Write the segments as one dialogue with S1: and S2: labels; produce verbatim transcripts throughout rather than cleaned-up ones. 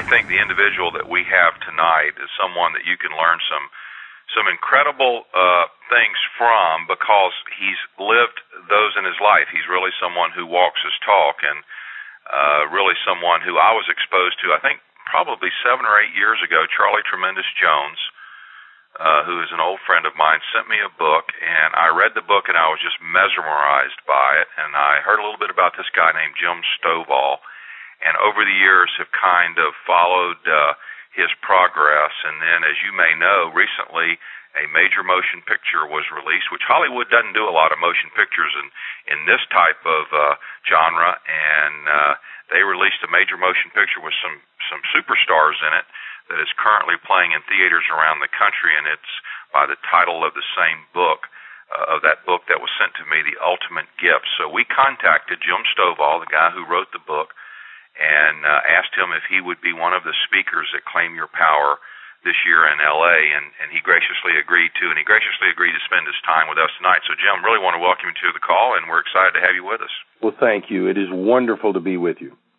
S1: think the individual that we have tonight is someone that you can learn some some incredible uh, things from, because he's lived those in his life. He's really someone who walks his talk, and uh, really someone who I was exposed to, I think, probably seven or eight years ago. Charlie Tremendous Jones, uh, who is an old friend of mine, sent me a book, and I read the book, and I was just mesmerized by it. And I heard a little bit about this guy named Jim Stovall, and over the years have kind of followed uh, his progress. And then, as you may know, recently a major motion picture was released, which Hollywood doesn't do a lot of motion pictures in, in this type of uh, genre, and uh, they released a major motion picture with some, some superstars in it that is currently playing in theaters around the country, and it's by the title of the same book, uh, of that book that was sent to me, The Ultimate Gift. So we contacted Jim Stovall, the guy who wrote the book, and uh, asked him if he would be one of the speakers at Claim Your Power this year in L A, and, and he graciously agreed to, and he graciously agreed to spend his time with us tonight. So, Jim, really want to welcome you to the call, and we're excited to have you with us.
S2: Well, thank you. It is wonderful to be with you.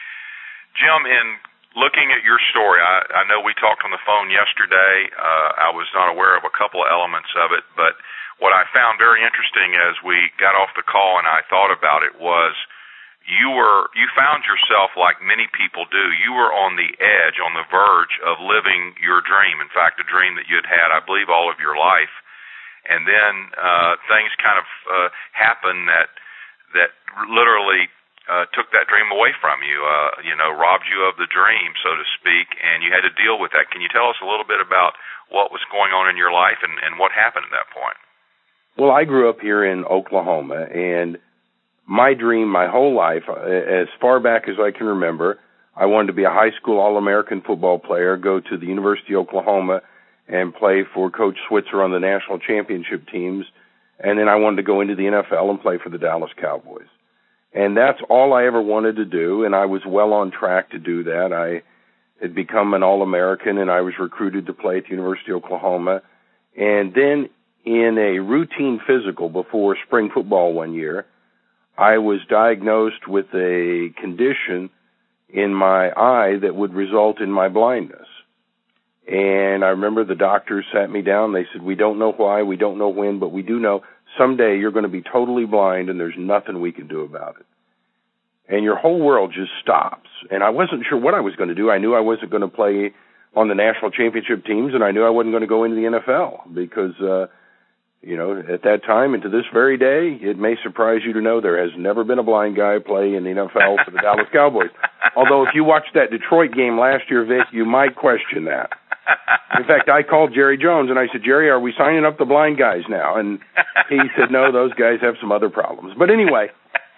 S1: Jim, in looking at your story, I, I know we talked on the phone yesterday. Uh, I was not aware of a couple of elements of it, but what I found very interesting as we got off the call and I thought about it was you were you found yourself, like many people do, you were on the edge, on the verge of living your dream. In fact, a dream that you had had, I believe, all of your life. And then uh, things kind of uh, happened that that literally uh, took that dream away from you, uh, you know, robbed you of the dream, so to speak, and you had to deal with that. Can you tell us a little bit about what was going on in your life and, and what happened at that point?
S2: Well, I grew up here in Oklahoma, and my dream my whole life, as far back as I can remember, I wanted to be a high school All-American football player, go to the University of Oklahoma and play for Coach Switzer on the national championship teams, and then I wanted to go into the N F L and play for the Dallas Cowboys. And that's all I ever wanted to do, and I was well on track to do that. I had become an All-American, and I was recruited to play at the University of Oklahoma. And then in a routine physical before spring football one year, I was diagnosed with a condition in my eye that would result in my blindness. And I remember the doctors sat me down. They said, we don't know why, we don't know when, but we do know someday you're going to be totally blind and there's nothing we can do about it. And your whole world just stops. And I wasn't sure what I was going to do. I knew I wasn't going to play on the national championship teams, and I knew I wasn't going to go into the N F L because, uh, you know, at that time and to this very day, it may surprise you to know there has never been a blind guy play in the N F L for the Dallas Cowboys. Although if you watched that Detroit game last year, Vic, you might question that. In fact, I called Jerry Jones and I said, Jerry, are we signing up the blind guys now? And he said, no, those guys have some other problems. But anyway,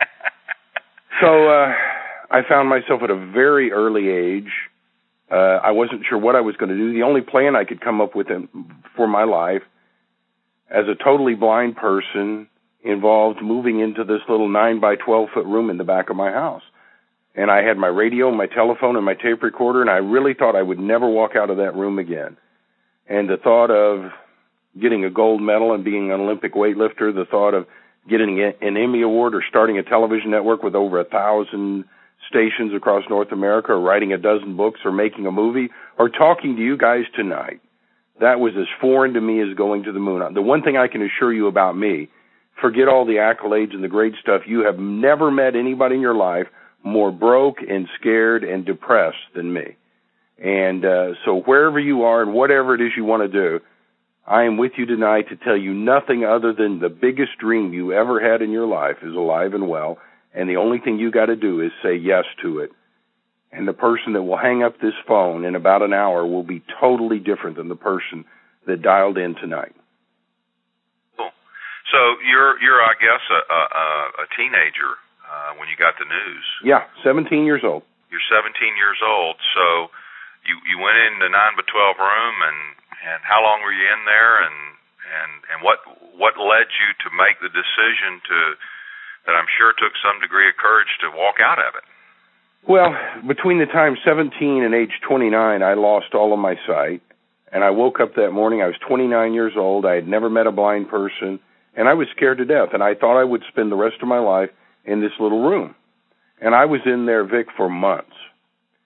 S2: so uh, I found myself at a very early age. Uh, I wasn't sure what I was going to do. The only plan I could come up with for my life as a totally blind person involved moving into this little nine by twelve foot room in the back of my house. And I had my radio, my telephone, and my tape recorder, and I really thought I would never walk out of that room again. And the thought of getting a gold medal and being an Olympic weightlifter, the thought of getting an Emmy Award or starting a television network with over a thousand stations across North America, or writing a dozen books, or making a movie, or talking to you guys tonight, that was as foreign to me as going to the moon. The one thing I can assure you about me, forget all the accolades and the great stuff, you have never met anybody in your life more broke and scared and depressed than me. And uh, so wherever you are and whatever it is you want to do, I am with you tonight to tell you nothing other than the biggest dream you ever had in your life is alive and well, and the only thing you got to do is say yes to it. And the person that will hang up this phone in about an hour will be totally different than the person that dialed in tonight.
S1: Cool. So you're, you're I guess, a, a, a teenager uh, when you got the news.
S2: Yeah, seventeen years old.
S1: You're seventeen years old. So you you went in the nine by twelve room, and, and how long were you in there, and and and what what led you to make the decision to that I'm sure took some degree of courage to walk out of it?
S2: Well, between the time seventeen and age twenty-nine, I lost all of my sight, and I woke up that morning. I was twenty-nine years old. I had never met a blind person, and I was scared to death, and I thought I would spend the rest of my life in this little room. And I was in there, Vic, for months.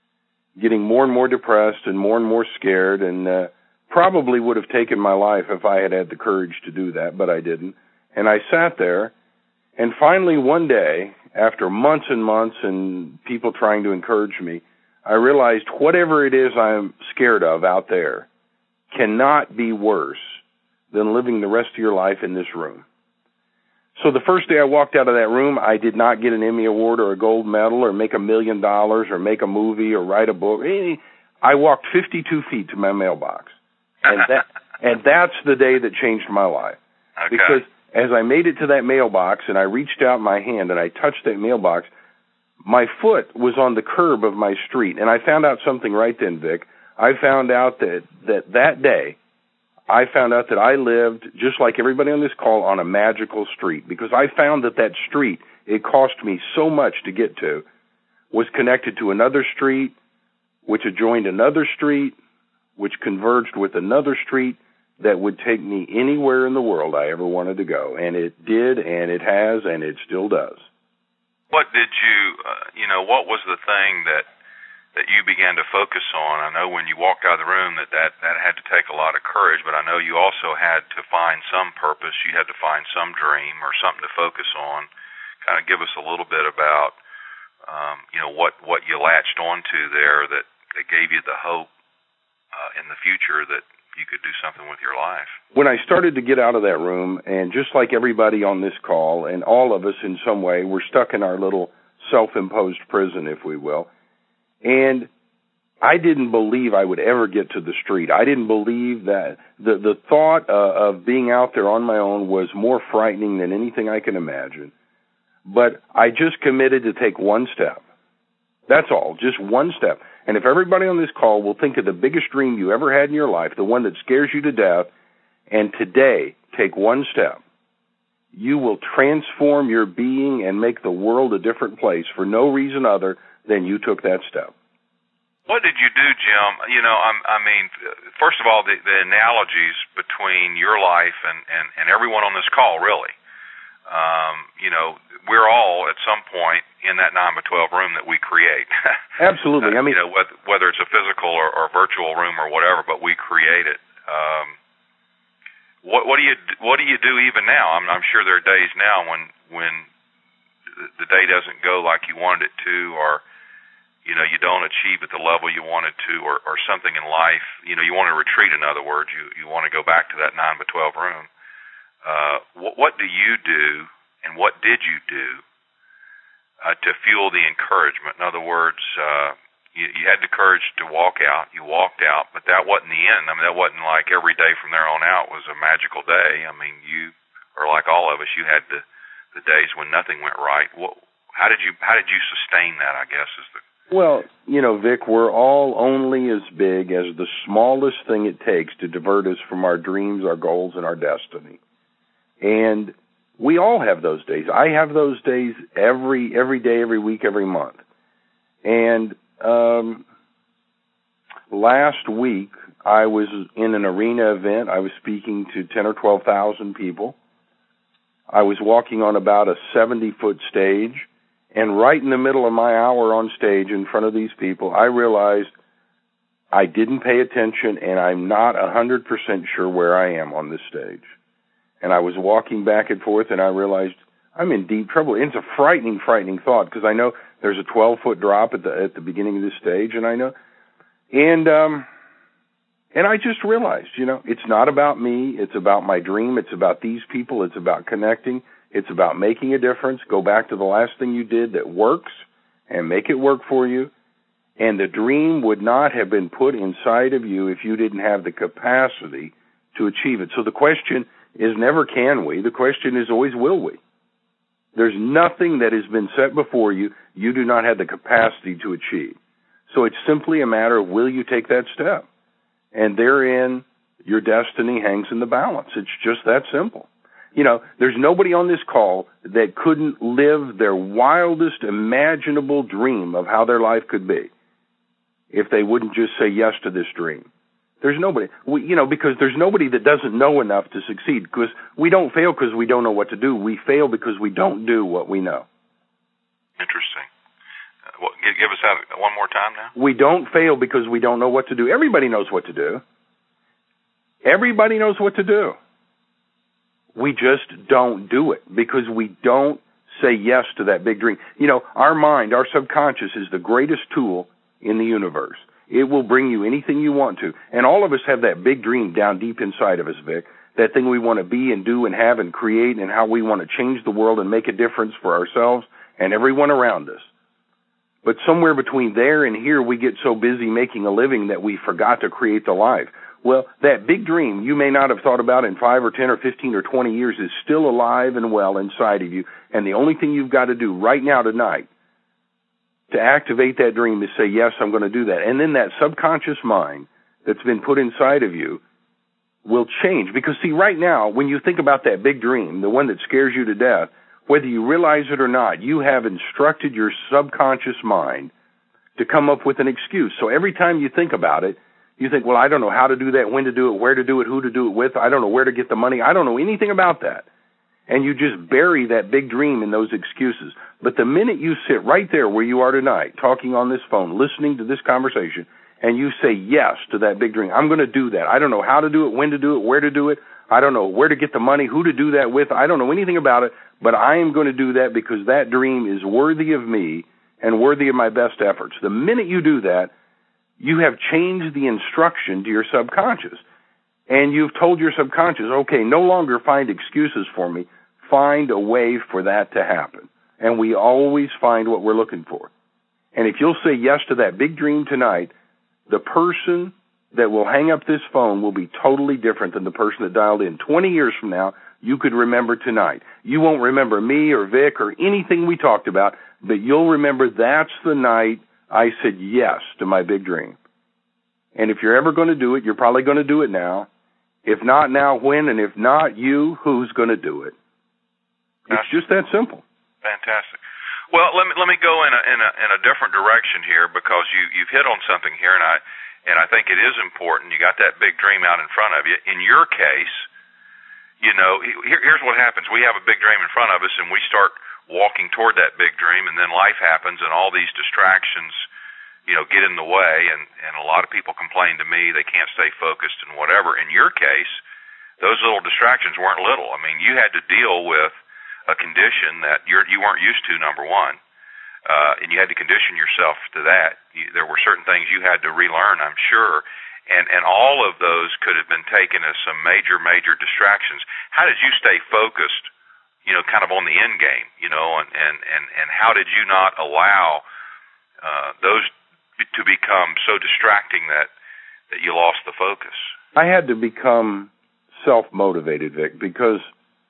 S2: getting more and more depressed and more and more scared, and uh, probably would have taken my life if I had had the courage to do that, but I didn't. And I sat there, and finally one day, after months and months and people trying to encourage me, I realized whatever it is I'm scared of out there cannot be worse than living the rest of your life in this room. So the first day I walked out of that room, I did not get an Emmy Award or a gold medal or make a million dollars or make a movie or write a book. I walked fifty-two feet to my mailbox. And that and that's the day that changed my life.
S1: Okay.
S2: Because as I made it to that mailbox and I reached out my hand and I touched that mailbox, my foot was on the curb of my street. And I found out something right then, Vic. I found out that that, that day, I found out that I lived, just like everybody on this call, on a magical street, because I found that that street, it cost me so much to get to, was connected to another street, which adjoined another street, which converged with another street that would take me anywhere in the world I ever wanted to go. And it did, and it has, and it still does.
S1: What did you, uh, you know, what was the thing that that you began to focus on? I know when you walked out of the room that, that that had to take a lot of courage, but I know you also had to find some purpose. You had to find some dream or something to focus on. Kind of give us a little bit about, um, you know, what, what you latched onto there that, that gave you the hope uh, in the future that you could do something with your life.
S2: When I started to get out of that room, and just like everybody on this call, and all of us in some way, we're stuck in our little self-imposed prison, if we will. And I didn't believe I would ever get to the street. I didn't believe that the the thought uh, of being out there on my own was more frightening than anything I can imagine. But I just committed to take one step. That's all, just one step. And if everybody on this call will think of the biggest dream you ever had in your life, the one that scares you to death, and today take one step, you will transform your being and make the world a different place for no reason other than you took that step.
S1: What did you do, Jim? You know, I'm, I mean, first of all, the, the analogies between your life and, and, and everyone on this call, really. Um, you know, we're all at some point in that nine by twelve room that we create.
S2: Absolutely. I mean,
S1: you know, whether, whether it's a physical or, or virtual room or whatever, but we create it. Um, what, what do you what do you do even now? I'm, I'm sure there are days now when when the day doesn't go like you wanted it to, or you know, you don't achieve at the level you wanted to, or, or something in life, you know, you want to retreat, in other words, you, you want to go back to that nine by twelve room. Uh, what, what do you do, and what did you do uh, to fuel the encouragement? In other words, uh, you, you had the courage to walk out, you walked out, but that wasn't the end. I mean, that wasn't like every day from there on out was a magical day. I mean, you, or like all of us, you had the, the days when nothing went right. What, how did you, how did you sustain that, I guess, is the
S2: Well, you know, Vic, we're all only as big as the smallest thing it takes to divert us from our dreams, our goals, and our destiny. And we all have those days. I have those days every every day, every week, every month. And um, last week, I was in an arena event. I was speaking to ten or twelve thousand people. I was walking on about a seventy-foot stage. And right in the middle of my hour on stage in front of these people, I realized I didn't pay attention, and I'm not one hundred percent sure where I am on this stage. And I was walking back and forth, and I realized I'm in deep trouble. It's a frightening, frightening thought, because I know there's a twelve-foot drop at the at the beginning of this stage, and I know, and um, and I just realized, you know, it's not about me. It's about my dream. It's about these people. It's about connecting. It's about making a difference. Go back to the last thing you did that works and make it work for you. And the dream would not have been put inside of you if you didn't have the capacity to achieve it. So the question is never can we. The question is always will we. There's nothing that has been set before you you do not have the capacity to achieve. So it's simply a matter of will you take that step. And therein, your destiny hangs in the balance. It's just that simple. You know, there's nobody on this call that couldn't live their wildest imaginable dream of how their life could be if they wouldn't just say yes to this dream. There's nobody, we, you know, because there's nobody that doesn't know enough to succeed, because we don't fail because we don't know what to do. We fail because we don't do what we know.
S1: Interesting. Well, give us that one more time now.
S2: We don't fail because we don't know what to do. Everybody knows what to do. Everybody knows what to do. We just don't do it because we don't say yes to that big dream. You know, our mind, our subconscious is the greatest tool in the universe. It will bring you anything you want to. And all of us have that big dream down deep inside of us, Vic, that thing we want to be and do and have and create and how we want to change the world and make a difference for ourselves and everyone around us. But somewhere between there and here, we get so busy making a living that we forgot to create the life. Well, that big dream you may not have thought about in five or ten or fifteen or twenty years is still alive and well inside of you. And the only thing you've got to do right now tonight to activate that dream is say, yes, I'm going to do that. And then that subconscious mind that's been put inside of you will change. Because, see, right now, when you think about that big dream, the one that scares you to death, whether you realize it or not, you have instructed your subconscious mind to come up with an excuse. So every time you think about it, you think, well, I don't know how to do that, when to do it, where to do it, who to do it with. I don't know where to get the money. I don't know anything about that. And you just bury that big dream in those excuses. But the minute you sit right there where you are tonight, talking on this phone, listening to this conversation, and you say yes to that big dream, I'm going to do that. I don't know how to do it, when to do it, where to do it. I don't know where to get the money, who to do that with. I don't know anything about it, but I am going to do that because that dream is worthy of me and worthy of my best efforts. The minute you do that, you have changed the instruction to your subconscious. And you've told your subconscious, okay, no longer find excuses for me. Find a way for that to happen. And we always find what we're looking for. And if you'll say yes to that big dream tonight, the person that will hang up this phone will be totally different than the person that dialed in. twenty years from now, you could remember tonight. You won't remember me or Vic or anything we talked about, but you'll remember that's the night I said yes to my big dream. And if you're ever going to do it, you're probably going to do it now. If not now, when? And if not you, who's going to do it? It's just that simple.
S1: Fantastic. Well, let me let me go in a in a, in a different direction here because you you've hit on something here, and I and I think it is important. You got that big dream out in front of you. In your case, you know, here, here's what happens: we have a big dream in front of us, and we start walking toward that big dream, and then life happens, and all these distractions, you know, get in the way, and and a lot of people complain to me they can't stay focused and whatever. In your case, those little distractions weren't little. I mean, you had to deal with a condition that you're, you weren't used to, number one, uh, and you had to condition yourself to that. You, there were certain things you had to relearn, I'm sure, and, and all of those could have been taken as some major, major distractions. How did you stay focused, you know, kind of on the end game, you know, and, and, and, and how did you not allow uh, those to become so distracting that, that you lost the focus?
S2: I had to become self-motivated, Vic, because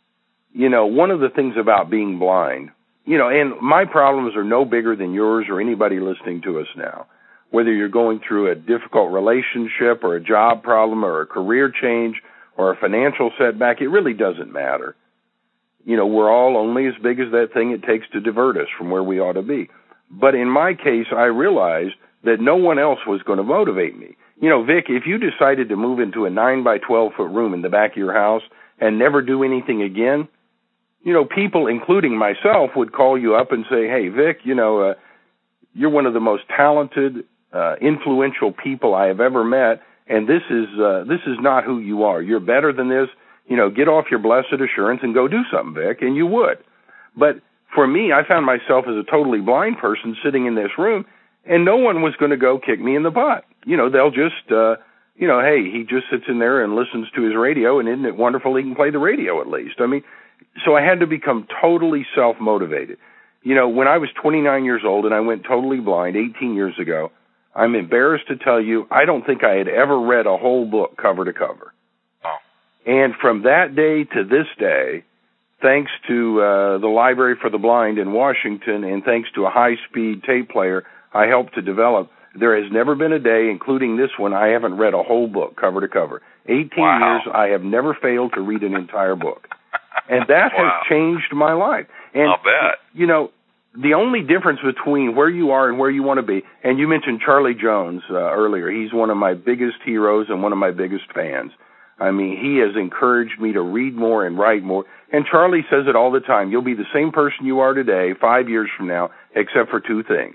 S2: you know, one of the things about being blind, you know, and my problems are no bigger than yours or anybody listening to us now. Whether you're going through a difficult relationship or a job problem or a career change or a financial setback, it really doesn't matter. You know, we're all only as big as that thing it takes to divert us from where we ought to be. But in my case, I realized that no one else was going to motivate me. You know, Vic, if you decided to move into a nine by twelve foot room in the back of your house and never do anything again, you know, people, including myself, would call you up and say, hey, Vic, you know, uh, you're one of the most talented, uh, influential people I have ever met, and this is uh, this is not who you are. You're better than this. You know, get off your blessed assurance and go do something, Vic, and you would. But for me, I found myself as a totally blind person sitting in this room, and no one was going to go kick me in the butt. You know, they'll just, uh, you know, hey, he just sits in there and listens to his radio, and isn't it wonderful he can play the radio at least? I mean, so I had to become totally self-motivated. You know, when I was twenty-nine years old and I went totally blind eighteen years ago, I'm embarrassed to tell you, I don't think I had ever read a whole book cover to cover.
S1: Oh.
S2: And from that day to this day, thanks to uh, the Library for the Blind in Washington and thanks to a high-speed tape player I helped to develop, there has never been a day, including this one, I haven't read a whole book cover to cover. eighteen
S1: wow.
S2: years, I have never failed to read an entire book. And that
S1: wow.
S2: has changed my life. And,
S1: I'll bet.
S2: You know, the only difference between where you are and where you want to be, and you mentioned Charlie Jones uh, earlier. He's one of my biggest heroes and one of my biggest fans. I mean, he has encouraged me to read more and write more. And Charlie says it all the time. You'll be the same person you are today, five years from now, except for two things.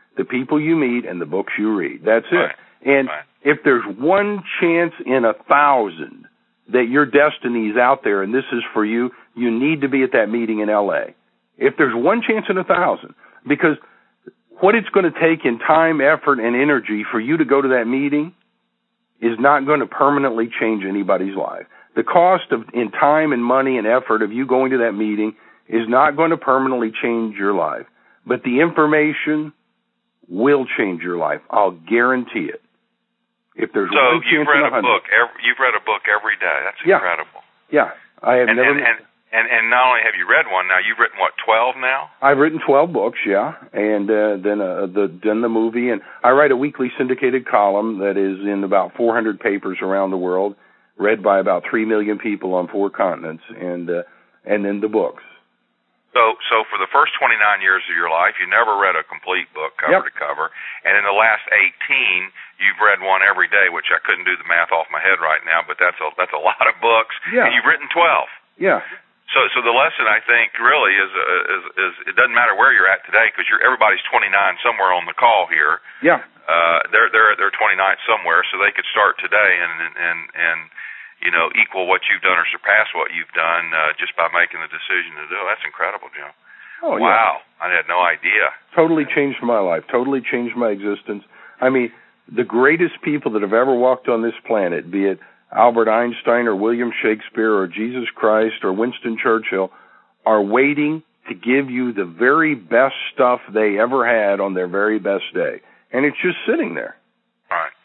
S2: the people you meet, and the books you read. That's it.
S1: Right.
S2: And
S1: right.
S2: if there's one chance in a thousand that your destiny is out there and this is for you, you need to be at that meeting in L A. If there's one chance in a thousand, because what it's going to take in time, effort, and energy for you to go to that meeting is not going to permanently change anybody's life. The cost of in time and money and effort of you going to that meeting is not going to permanently change your life. But the information will change your life. I'll guarantee it. If there's
S1: so
S2: one
S1: you've
S2: chance
S1: read
S2: in a
S1: a book. Every, you've read a book every day. That's
S2: yeah.
S1: incredible.
S2: Yeah, I have
S1: and,
S2: never.
S1: And, and, and and not only have you read one, now you've written what, twelve now?
S2: I've written twelve books, yeah, and uh, then uh, the then the movie, and I write a weekly syndicated column that is in about four hundred papers around the world, read by about three million people on four continents, and uh, and then the books.
S1: So, so for the first twenty-nine years of your life, you never read a complete book cover
S2: yep.
S1: to cover, and in the last eighteen, you've read one every day, which I couldn't do the math off my head right now, but that's a that's a lot of books.
S2: Yeah.
S1: And you've written twelve.
S2: Yeah.
S1: So, so the lesson I think really is uh, is, is it doesn't matter where you're at today because you're everybody's twenty-nine somewhere on the call here.
S2: Yeah.
S1: Uh, they're they're they're twenty-nine somewhere, so they could start today and and and. and you know, equal what you've done or surpass what you've done uh, just by making the decision to do it. That's incredible, Jim.
S2: Oh,
S1: wow.
S2: Yeah.
S1: I had no idea.
S2: Totally changed my life. Totally changed my existence. I mean, the greatest people that have ever walked on this planet, be it Albert Einstein or William Shakespeare or Jesus Christ or Winston Churchill, are waiting to give you the very best stuff they ever had on their very best day. And it's just sitting there.
S1: All right.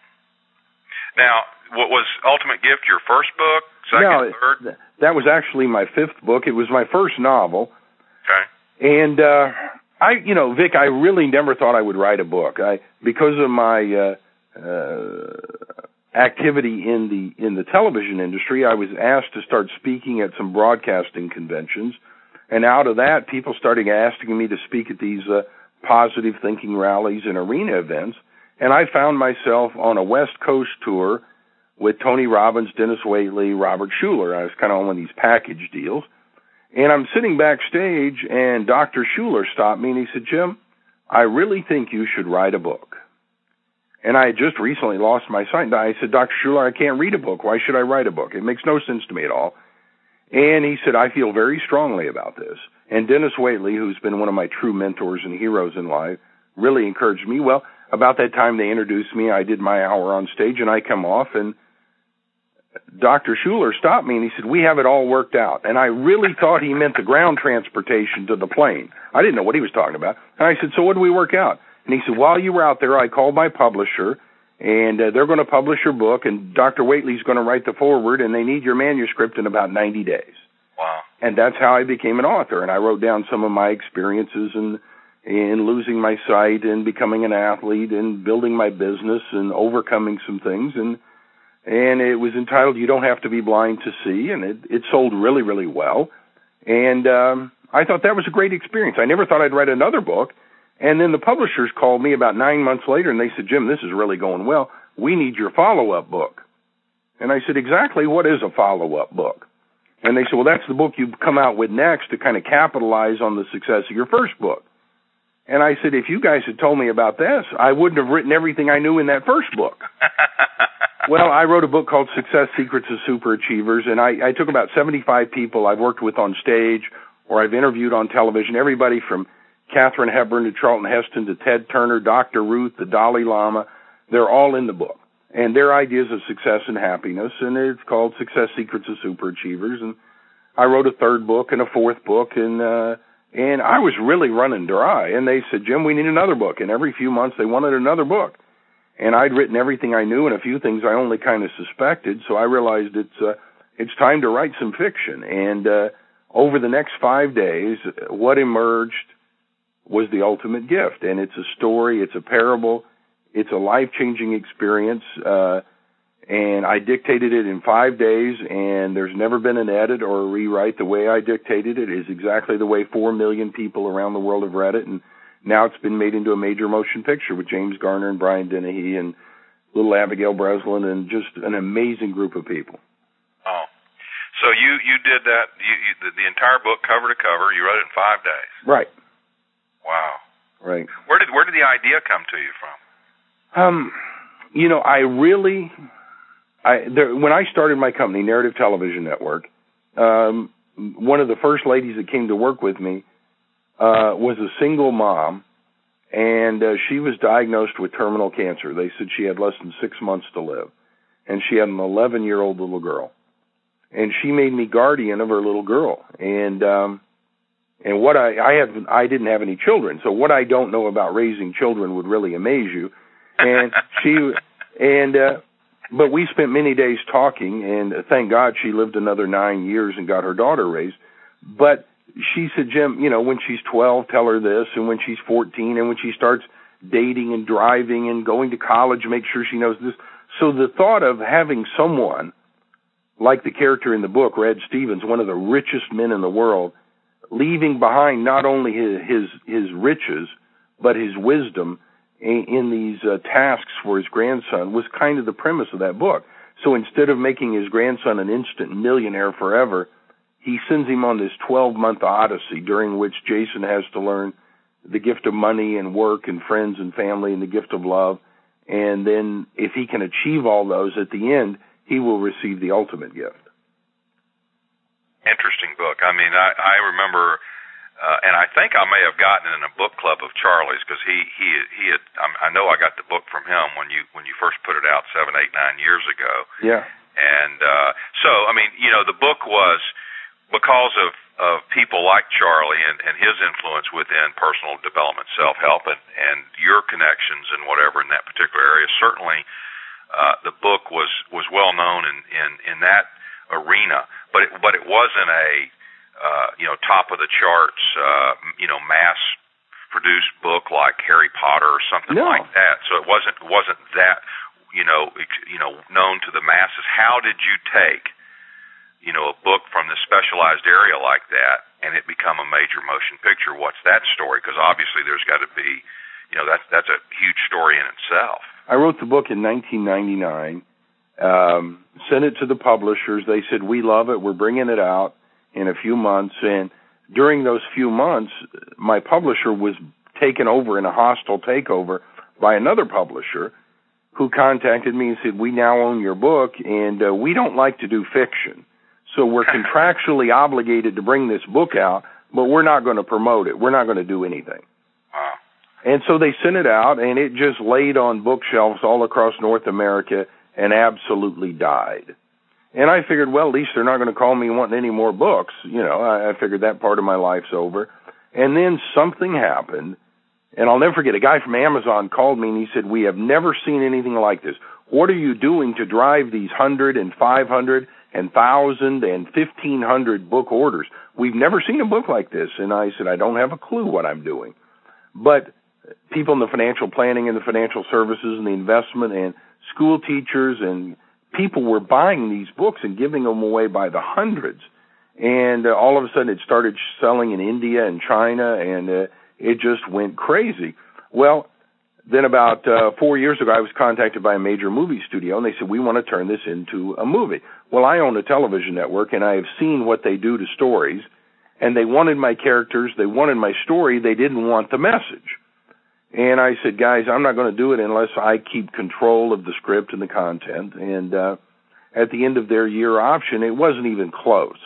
S1: Now, what was Ultimate Gift your first book, second,
S2: no,
S1: third?
S2: Th- that was actually my fifth book. It was my first novel.
S1: Okay.
S2: And, uh, I, you know, Vic, I really never thought I would write a book. I, because of my, uh, uh, activity in the, in the television industry, I was asked to start speaking at some broadcasting conventions. And out of that, people started asking me to speak at these, uh, positive thinking rallies and arena events. And I found myself on a West Coast tour with Tony Robbins, Dennis Waitley, Robert Schuller. I was kind of on one of these package deals. And I'm sitting backstage, and Doctor Schuller stopped me, and he said, Jim, I really think you should write a book. And I had just recently lost my sight. And I said, Doctor Schuller, I can't read a book. Why should I write a book? It makes no sense to me at all. And he said, I feel very strongly about this. And Dennis Waitley, who's been one of my true mentors and heroes in life, really encouraged me. Well, about that time they introduced me. I did my hour on stage, and I come off, and Doctor Schuller stopped me, and he said, we have it all worked out. And I really thought he meant the ground transportation to the plane. I didn't know what he was talking about. And I said, so what did we work out? And he said, while you were out there, I called my publisher, and uh, they're going to publish your book, and Doctor Waitley's going to write the foreword, and they need your manuscript in about ninety days.
S1: Wow.
S2: And that's how I became an author. And I wrote down some of my experiences and in losing my sight and becoming an athlete and building my business and overcoming some things. And and it was entitled You Don't Have to Be Blind to See, and it, it sold really, really well. And um, I thought that was a great experience. I never thought I'd write another book. And then the publishers called me about nine months later, and they said, Jim, this is really going well. We need your follow-up book. And I said, exactly what is a follow-up book? And they said, well, that's the book you come out with next to kind of capitalize on the success of your first book. And I said, if you guys had told me about this, I wouldn't have written everything I knew in that first book. Well, I wrote a book called Success Secrets of Superachievers, and I, I took about seventy-five people I've worked with on stage or I've interviewed on television, everybody from Katharine Hepburn to Charlton Heston to Ted Turner, Doctor Ruth, the Dalai Lama. They're all in the book. And their ideas of success and happiness, and it's called Success Secrets of Superachievers. And I wrote a third book and a fourth book, and uh, and I was really running dry. And they said, Jim, we need another book. And every few months they wanted another book. And I'd written everything I knew and a few things I only kind of suspected, so I realized it's uh, it's time to write some fiction. And uh, over the next five days, what emerged was The Ultimate Gift. And it's a story, it's a parable, it's a life-changing experience, uh, and I dictated it in five days, and there's never been an edit or a rewrite. The way I dictated it is exactly the way four million people around the world have read it, and now it's been made into a major motion picture with James Garner and Brian Dennehy and little Abigail Breslin and just an amazing group of people.
S1: Oh. So you, you did that, you, you, the, the entire book cover to cover, you wrote it in five days.
S2: Right.
S1: Wow.
S2: Right.
S1: Where did where did the idea come to you from?
S2: Um, you know, I really, I there, when I started my company, Narrative Television Network, um, one of the first ladies that came to work with me uh, was a single mom, and uh, she was diagnosed with terminal cancer. They said she had less than six months to live, and she had an eleven-year-old little girl, and she made me guardian of her little girl, and um, and what I I have I didn't have any children, so what I don't know about raising children would really amaze you, and she and uh, but we spent many days talking, and thank God she lived another nine years and got her daughter raised, but she said, Jim, you know, when she's twelve, tell her this, and when she's fourteen, and when she starts dating and driving and going to college, make sure she knows this. So the thought of having someone like the character in the book, Red Stevens, one of the richest men in the world, leaving behind not only his his, his riches, but his wisdom in, in these uh, tasks for his grandson was kind of the premise of that book. So instead of making his grandson an instant millionaire forever, he sends him on this twelve-month odyssey during which Jason has to learn the gift of money and work and friends and family and the gift of love. And then if he can achieve all those, at the end, he will receive the ultimate gift.
S1: Interesting book. I mean, I, I remember, uh, and I think I may have gotten it in a book club of Charlie's because he, he, he had, I know I got the book from him when you, when you first put it out seven, eight, nine years ago.
S2: Yeah.
S1: And uh, so, I mean, you know, the book was, because of, of people like Charlie and, and his influence within personal development, self-help, and, and your connections and whatever in that particular area, certainly uh, the book was, was well known in, in, in that arena. But it, but it wasn't a, uh, you know, top of the charts, uh, you know, mass-produced book like Harry Potter or something
S2: no.
S1: like that. So it wasn't wasn't that, you know, ex, you know, known to the masses. How did you take, you know, a book from this specialized area like that, and it become a major motion picture? What's that story? Because obviously there's got to be, you know, that's that's a huge story in itself.
S2: I wrote the book in nineteen ninety-nine, um, sent it to the publishers. They said, we love it. We're bringing it out in a few months. And during those few months, my publisher was taken over in a hostile takeover by another publisher who contacted me and said, we now own your book, and uh, we don't like to do fiction. So we're contractually obligated to bring this book out, but we're not going to promote it. We're not going to do anything.
S1: Wow.
S2: And so they sent it out, and it just laid on bookshelves all across North America and absolutely died. And I figured, well, at least they're not going to call me wanting any more books. You know, I, I figured that part of my life's over. And then something happened, and I'll never forget, a guy from Amazon called me, and he said, we have never seen anything like this. What are you doing to drive these one hundred and five hundred and one thousand and fifteen hundred book orders? We've never seen a book like this. And I said, I don't have a clue what I'm doing. But people in the financial planning and the financial services and the investment and school teachers and people were buying these books and giving them away by the hundreds. And uh, all of a sudden it started selling in India and China, and uh, it just went crazy. Well, then about uh, four years ago, I was contacted by a major movie studio, and they said, we want to turn this into a movie. Well, I own a television network, and I have seen what they do to stories, and they wanted my characters, they wanted my story, they didn't want the message. And I said, guys, I'm not going to do it unless I keep control of the script and the content. And uh, at the end of their year option, it wasn't even close.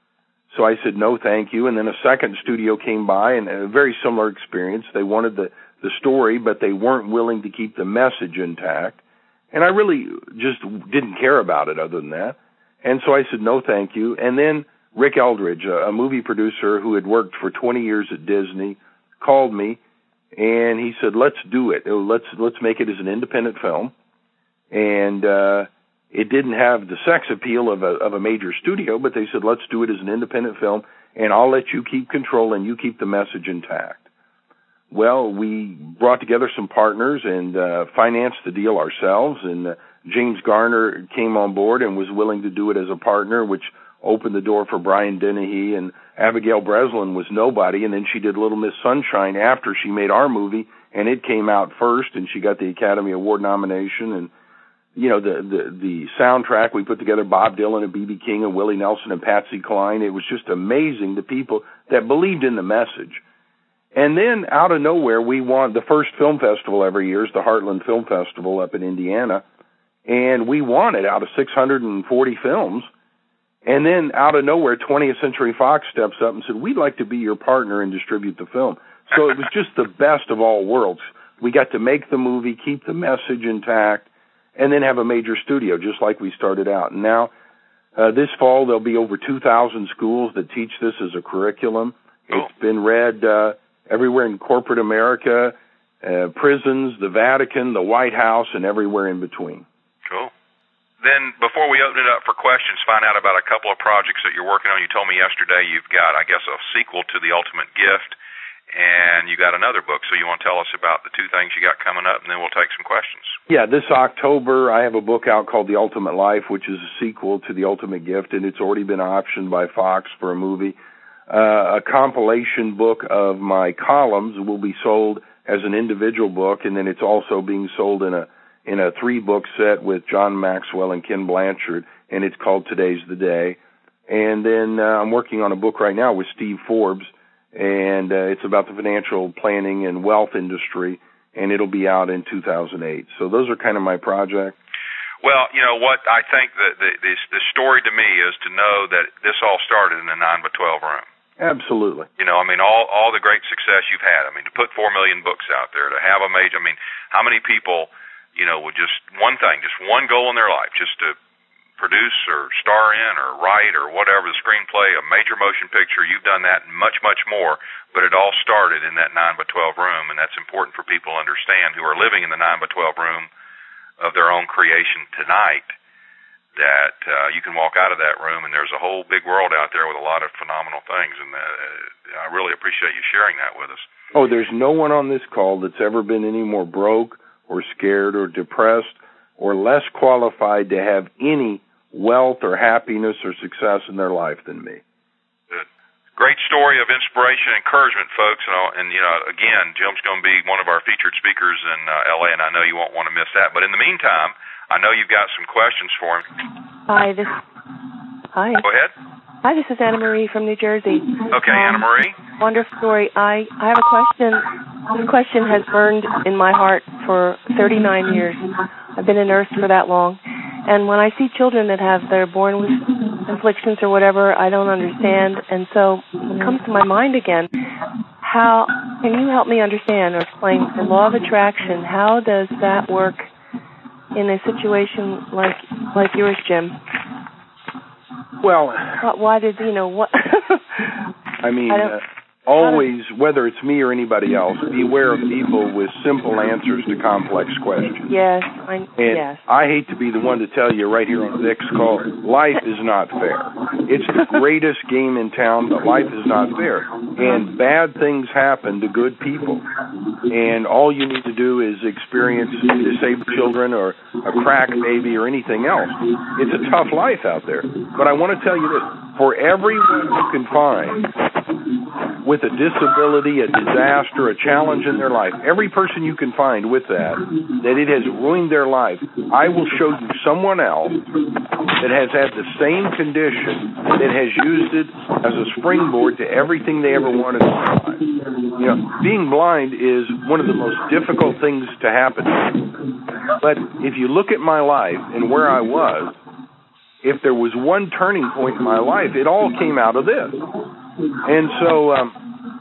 S2: So I said, no, thank you. And then a second studio came by, and a very similar experience. They wanted the the story, but they weren't willing to keep the message intact. And I really just didn't care about it other than that. And so I said, no, thank you. And then Rick Eldridge, a movie producer who had worked for twenty years at Disney, called me, and he said, let's do it. Let's let's make it as an independent film. And uh, it didn't have the sex appeal of a, of a major studio, but they said, let's do it as an independent film, and I'll let you keep control and you keep the message intact. Well, we brought together some partners and uh, financed the deal ourselves, and uh, James Garner came on board and was willing to do it as a partner, which opened the door for Brian Dennehy, and Abigail Breslin was nobody, and then she did Little Miss Sunshine after she made our movie, and it came out first, and she got the Academy Award nomination. And you know, the the, the soundtrack, we put together Bob Dylan and B B King and Willie Nelson and Patsy Cline. It was just amazing, the people that believed in the message. And then out of nowhere, we won the first film festival every year is the Heartland Film Festival up in Indiana. And we won it out of six hundred forty films. And then out of nowhere, twentieth Century Fox steps up and said, we'd like to be your partner and distribute the film. So it was just the best of all worlds. We got to make the movie, keep the message intact, and then have a major studio, just like we started out. And now, uh, this fall, there'll be over two thousand schools that teach this as a curriculum.
S1: Cool.
S2: It's been read uh, everywhere in corporate America, uh, prisons, the Vatican, the White House, and everywhere in between.
S1: Cool. Then, before we open it up for questions, find out about a couple of projects that you're working on. You told me yesterday you've got, I guess, a sequel to The Ultimate Gift, and you got another book. So you want to tell us about the two things you got coming up, and then we'll take some questions.
S2: Yeah, this October I have a book out called The Ultimate Life, which is a sequel to The Ultimate Gift, and it's already been optioned by Fox for a movie. Uh, a compilation book of my columns will be sold as an individual book, and then it's also being sold in a in a three-book set with John Maxwell and Ken Blanchard, and it's called Today's the Day. And then uh, I'm working on a book right now with Steve Forbes, and uh, it's about the financial planning and wealth industry, and it'll be out in two thousand eight. So those are kind of my projects.
S1: Well, you know what, I think that the, the, the story to me is to know that this all started in a nine by twelve room.
S2: Absolutely.
S1: You know, I mean, all all the great success you've had. I mean, to put four million books out there, to have a major, I mean, how many people, you know, with just one thing, just one goal in their life, just to produce or star in or write or whatever, the screenplay, a major motion picture, you've done that and much, much more, but it all started in that nine by twelve room, and that's important for people to understand who are living in the nine by twelve room of their own creation tonight, that uh, you can walk out of that room and there's a whole big world out there with a lot of phenomenal things, and uh, I really appreciate you sharing that with us.
S2: Oh, there's no one on this call that's ever been any more broke or scared or depressed or less qualified to have any wealth or happiness or success in their life than me.
S1: Good. Great story of inspiration and encouragement, folks. And, and you know, again, Jim's going to be one of our featured speakers in uh, L A, and I know you won't want to miss that. But in the meantime, I know you've got some questions for him.
S3: Hi, this. Hi.
S1: Go ahead.
S3: Hi, this is Anna Marie from New Jersey.
S1: Okay, um, Anna Marie.
S3: Wonderful story. I, I have a question. This question has burned in my heart for thirty-nine years. I've been a nurse for that long. And when I see children that have, they're born with afflictions or whatever, I don't understand. And so it comes to my mind again, how, can you help me understand or explain the law of attraction? How does that work in a situation like like yours, Jim?
S2: Well,
S3: why did, you know, what?
S2: I mean, I uh, always, whether it's me or anybody else, beware of people with simple answers to complex questions.
S3: Yes, I,
S2: and
S3: yes.
S2: I hate to be the one to tell you right here on Vic's call, life is not fair. It's the greatest game in town, but life is not fair. And bad things happen to good people. And all you need to do is experience disabled children or a crack baby or anything else. It's a tough life out there. But I want to tell you this, for everyone you can find with a disability, a disaster, a challenge in their life, every person you can find with that, that it has ruined their life, I will show you someone else that has had the same condition that has used it as a springboard to everything they ever wanted in their life. You know, being blind is one of the most difficult things to happen to me. But if you look at my life and where I was, if there was one turning point in my life, it all came out of this. And so, um,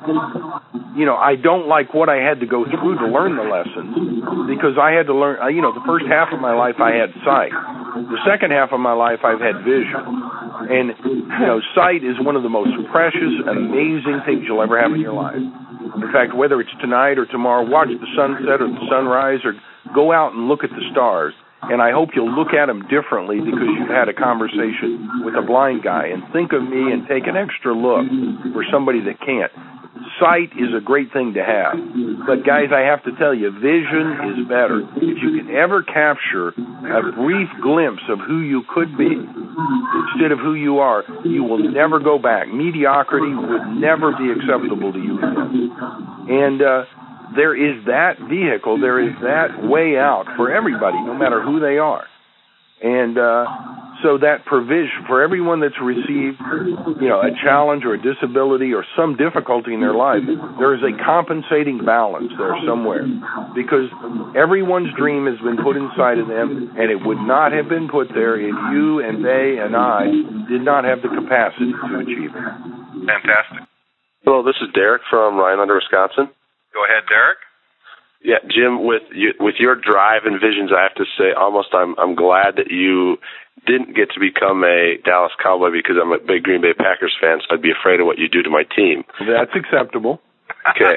S2: you know, I don't like what I had to go through to learn the lessons, because I had to learn, you know, the first half of my life I had sight. The second half of my life I've had vision. And, you know, sight is one of the most precious, amazing things you'll ever have in your life. In fact, whether it's tonight or tomorrow, watch the sunset or the sunrise or go out and look at the stars. And I hope you'll look at them differently because you've had a conversation with a blind guy, and think of me and take an extra look for somebody that can't. Sight is a great thing to have. But, guys, I have to tell you, vision is better. If you can ever capture a brief glimpse of who you could be instead of who you are, you will never go back. Mediocrity would never be acceptable to you again. And, uh, there is that vehicle, there is that way out for everybody, no matter who they are. And uh, So that provision for everyone that's received, you know, a challenge or a disability or some difficulty in their life, there is a compensating balance there somewhere, because everyone's dream has been put inside of them, and it would not have been put there if you and they and I did not have the capacity to achieve it.
S1: Fantastic.
S4: Hello, this is Derek from Rhinelander, Wisconsin.
S1: Go ahead, Derek.
S4: Yeah, Jim, with you, with your drive and visions, I have to say, almost I'm I'm glad that you didn't get to become a Dallas Cowboy, because I'm a big Green Bay Packers fan, so I'd be afraid of what you do to my team.
S2: That's acceptable.
S4: Okay.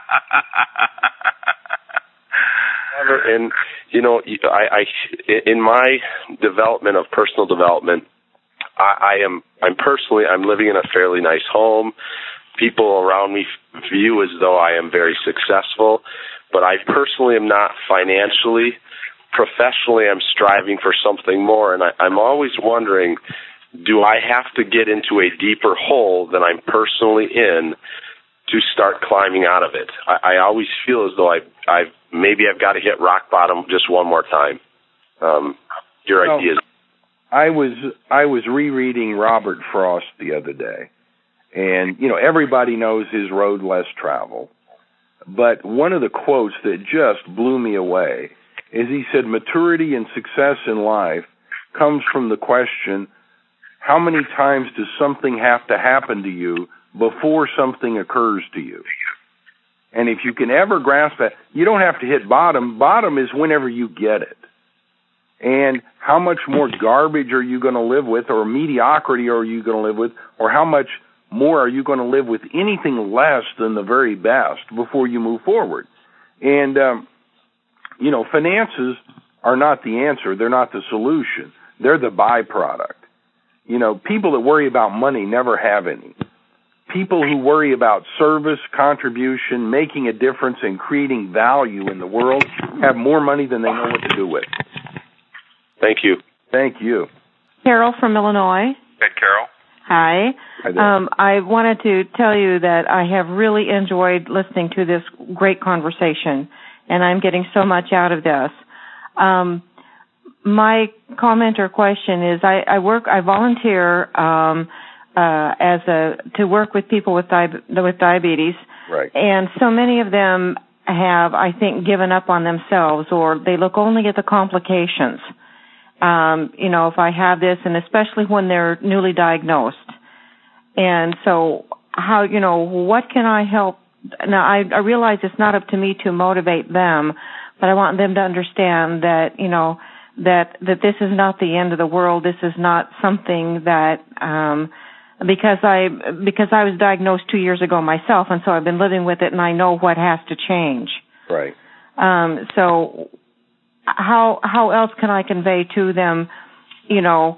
S4: And, you know, I, I in my development of personal development, I, I am I'm personally I'm living in a fairly nice home. People around me view as though I am very successful, but I personally am not financially. Professionally, I'm striving for something more, and I, I'm always wondering, do I have to get into a deeper hole than I'm personally in to start climbing out of it? I, I always feel as though I, I've maybe I've got to hit rock bottom just one more time. Um, your
S2: well,
S4: ideas?
S2: I was I was rereading Robert Frost the other day, and you know everybody knows his road less traveled, but one of the quotes that just blew me away is he said, maturity and success in life comes from the question, how many times does something have to happen to you before something occurs to you? And if you can ever grasp that, you don't have to hit bottom. Bottom is whenever you get it. And how much more garbage are you going to live with, or mediocrity are you going to live with, or how much more are you going to live with anything less than the very best before you move forward? And, um, you know, finances are not the answer. They're not the solution. They're the byproduct. You know, people that worry about money never have any. People who worry about service, contribution, making a difference, and creating value in the world have more money than they know what to do with.
S4: Thank you.
S2: Thank you.
S5: Carol from Illinois.
S1: Hey, Carol.
S5: Hi.
S2: Hi there.
S5: Um, I wanted to tell you that I have really enjoyed listening to this great conversation, and I'm getting so much out of this. Um, my comment or question is, I, I work, I volunteer um, uh, as a to work with people with di- with diabetes,
S2: right?
S5: And so many of them have, I think, given up on themselves, or they look only at the complications. Um, you know, if I have this, and especially when they're newly diagnosed. And so, how, you know, what can I help? Now, I, I realize it's not up to me to motivate them, but I want them to understand that, you know, that that this is not the end of the world. This is not something that um, because I because I was diagnosed two years ago myself, and so I've been living with it, and I know what has to change.
S2: Right.
S5: Um, so, how how else can I convey to them, you know?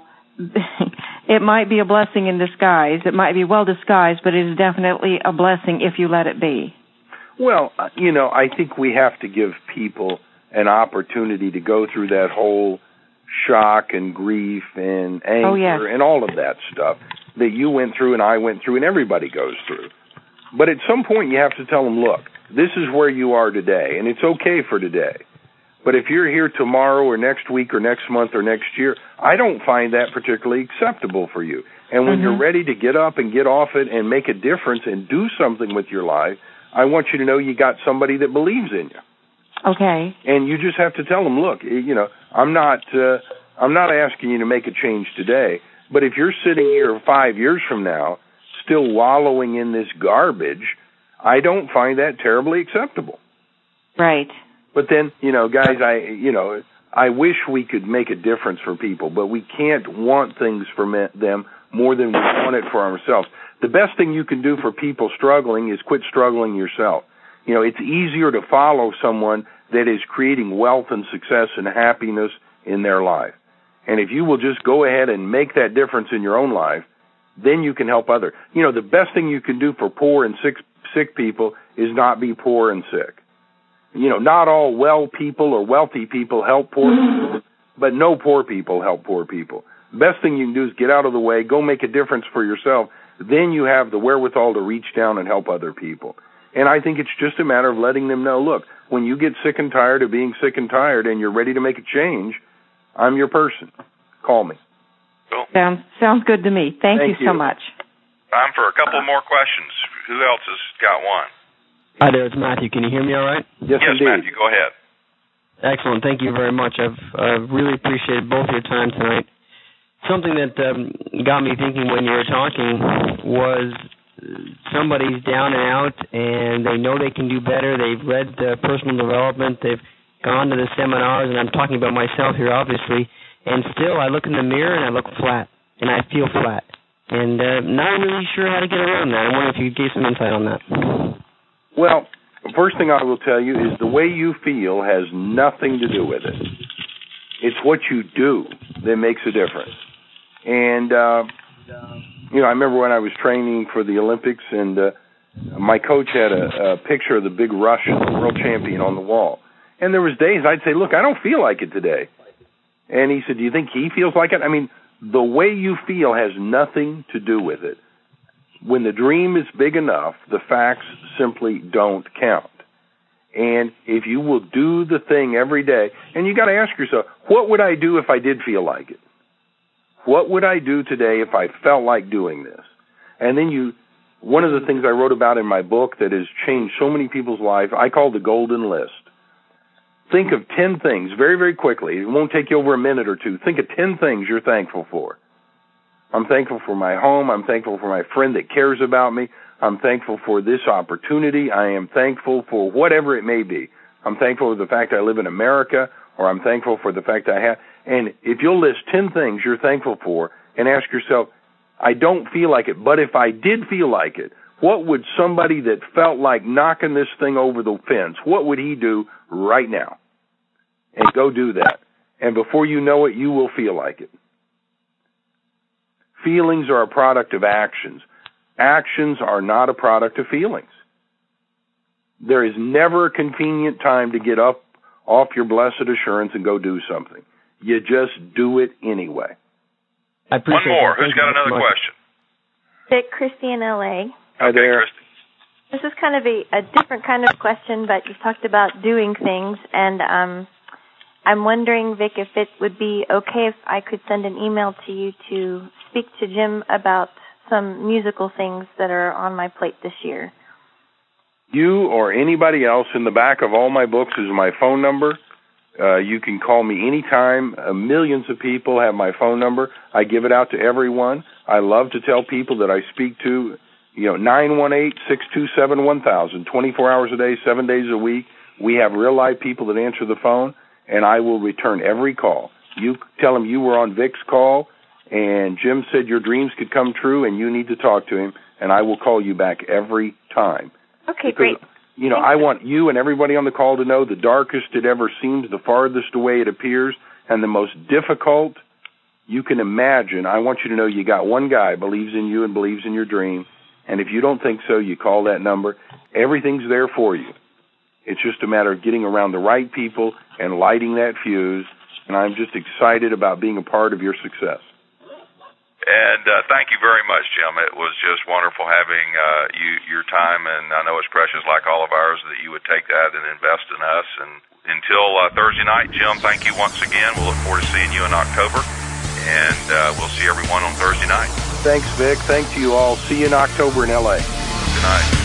S5: It might be a blessing in disguise. It might be well disguised, but it is definitely a blessing if you let it be.
S2: Well, you know, I think we have to give people an opportunity to go through that whole shock and grief and anger
S5: oh, yes.
S2: and all of that stuff that you went through and I went through and everybody goes through. But at some point you have to tell them, look, this is where you are today, and it's okay for today. But if you're here tomorrow or next week or next month or next year, I don't find that particularly acceptable for you. And when
S5: mm-hmm.
S2: you're ready to get up and get off it and make a difference and do something with your life, I want you to know you got somebody that believes in you.
S5: Okay.
S2: And you just have to tell them, look, you know, I'm not, uh, I'm not asking you to make a change today, but if you're sitting here five years from now still wallowing in this garbage, I don't find that terribly acceptable.
S5: Right.
S2: But then, you know, guys, I, you know, I wish we could make a difference for people, but we can't want things for them more than we want it for ourselves. The best thing you can do for people struggling is quit struggling yourself. You know, it's easier to follow someone that is creating wealth and success and happiness in their life. And if you will just go ahead and make that difference in your own life, then you can help others. You know, the best thing you can do for poor and sick, sick people is not be poor and sick. You know, not all well people or wealthy people help poor people, but no poor people help poor people. The best thing you can do is get out of the way, go make a difference for yourself. Then you have the wherewithal to reach down and help other people. And I think it's just a matter of letting them know, look, when you get sick and tired of being sick and tired and you're ready to make a change, I'm your person. Call me.
S1: Cool.
S5: Sounds sounds good to me. Thank,
S2: Thank
S5: you so
S2: you.
S5: much.
S1: Time for a couple more questions. Who else has got one?
S6: Hi there, it's Matthew. Can you hear me all right?
S2: Yes,
S1: yes,
S2: indeed.
S1: Matthew, go ahead.
S6: Excellent. Thank you very much. I've uh, really appreciated both your time tonight. Something that um, got me thinking when you were talking was somebody's down and out, and they know they can do better. They've read uh, personal development. They've gone to the seminars, and I'm talking about myself here, obviously, and still I look in the mirror and I look flat, and I feel flat, and uh, not really sure how to get around that. I wonder if you could give some insight on that.
S2: Well, the first thing I will tell you is the way you feel has nothing to do with it. It's what you do that makes a difference. And, uh, you know, I remember when I was training for the Olympics, and uh, my coach had a, a picture of the big Russian world champion on the wall. And there was days I'd say, look, I don't feel like it today. And he said, do you think he feels like it? I mean, the way you feel has nothing to do with it. When the dream is big enough, the facts simply don't count. And if you will do the thing every day, and you got to ask yourself, what would I do if I did feel like it? What would I do today if I felt like doing this? And then you, one of the things I wrote about in my book that has changed so many people's lives, I call the golden list. Think of ten things very, very quickly. It won't take you over a minute or two. Think of ten things you're thankful for. I'm thankful for my home. I'm thankful for my friend that cares about me. I'm thankful for this opportunity. I am thankful for whatever it may be. I'm thankful for the fact I live in America, or I'm thankful for the fact I have. And if you'll list ten things you're thankful for and ask yourself, I don't feel like it, but if I did feel like it, what would somebody that felt like knocking this thing over the fence, what would he do right now? And go do that. And before you know it, you will feel like it. Feelings are a product of actions. Actions are not a product of feelings. There is never a convenient time to get up off your blessed assurance and go do something. You just do it anyway.
S6: I
S1: One more.
S6: That.
S1: Who's got another question?
S7: Vic, Christy in L A.
S2: Hi there.
S1: Okay,
S7: This is kind of a, a different kind of question, but you talked about doing things, and um, I'm wondering, Vic, if it would be okay if I could send an email to you to speak to Jim about some musical things that are on my plate this year.
S2: You or anybody else, in the back of all my books is my phone number. Uh, you can call me anytime. Uh, millions of people have my phone number. I give it out to everyone. I love to tell people that I speak to, you know, nine one eight, six two seven, one thousand, twenty-four hours a day, seven days a week. We have real live people that answer the phone, and I will return every call. You tell them you were on Vic's call, and Jim said your dreams could come true, and you need to talk to him, and I will call you back every time.
S7: Okay,
S2: because,
S7: great.
S2: You know,
S7: Thanks.
S2: I want you and everybody on the call to know the darkest it ever seems, the farthest away it appears, and the most difficult you can imagine. I want you to know you got one guy believes in you and believes in your dream, and if you don't think so, you call that number. Everything's there for you. It's just a matter of getting around the right people and lighting that fuse, and I'm just excited about being a part of your success.
S1: And uh, thank you very much, Jim. It was just wonderful having uh, you, your time, and I know it's precious, like all of ours, that you would take that and invest in us. And until uh, Thursday night, Jim, thank you once again. We'll look forward to seeing you in October, and uh, we'll see everyone on Thursday night.
S2: Thanks, Vic. Thanks to you all. See you in October in L A.
S1: Good night.